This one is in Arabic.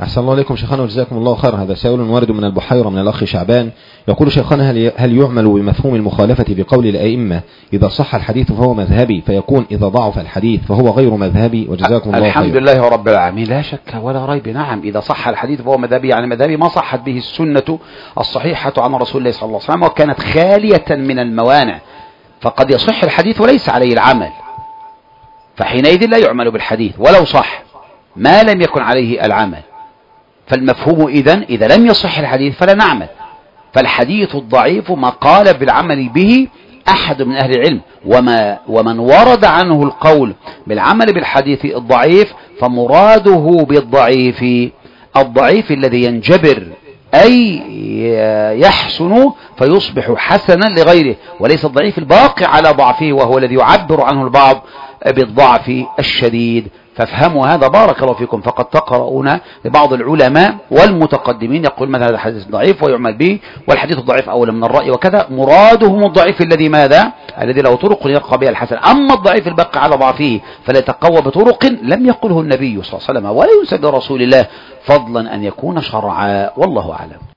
أحسن الله عليكم شيخنا وجزاكم الله خيرا. هذا سائل وارد من البحيرة من الأخ شعبان يقول: شيخنا هل يعمل بمفهوم المخالفة بقول الأئمة إذا صح الحديث فهو مذهبي، فيكون إذا ضعف الحديث فهو غير مذهبي؟ وجزاكم الله خيرا. الحمد لله رب العالمين، لا شك ولا ريب. نعم، إذا صح الحديث فهو مذهبي، يعني مذهبي ما صحت به السنة الصحيحة عن رسول الله صلى الله عليه وسلم وكانت خالية من الموانع، فقد يصح الحديث وليس عليه العمل، فحينئذ لا يعمل بالحديث ولو صح ما لم يكن عليه العمل. فالمفهوم إذا لم يصح الحديث فلا نعمل. فالحديث الضعيف ما قال بالعمل به أحد من أهل العلم، ومن ورد عنه القول بالعمل بالحديث الضعيف فمراده بالضعيف الضعيف الذي ينجبر أي يحسن فيصبح حسنا لغيره، وليس الضعيف الباقي على ضعفه وهو الذي يعبر عنه البعض بالضعف الشديد. فافهموا هذا بارك الله فيكم. فقد تقرؤون لبعض العلماء والمتقدمين يقول مثلا هذا الحديث ضعيف ويعمل به، والحديث الضعيف أولى من الرأي وكذا. مرادهم الضعيف الذي ماذا؟ الذي له طرق يرقى بها الحسن. أما الضعيف الباقي على ضعفه فلا يتقوى بطرق لم يقله النبي صلى الله عليه وسلم ولا ينسب لرسول الله، فضلا أن يكون شرعا. والله أعلم.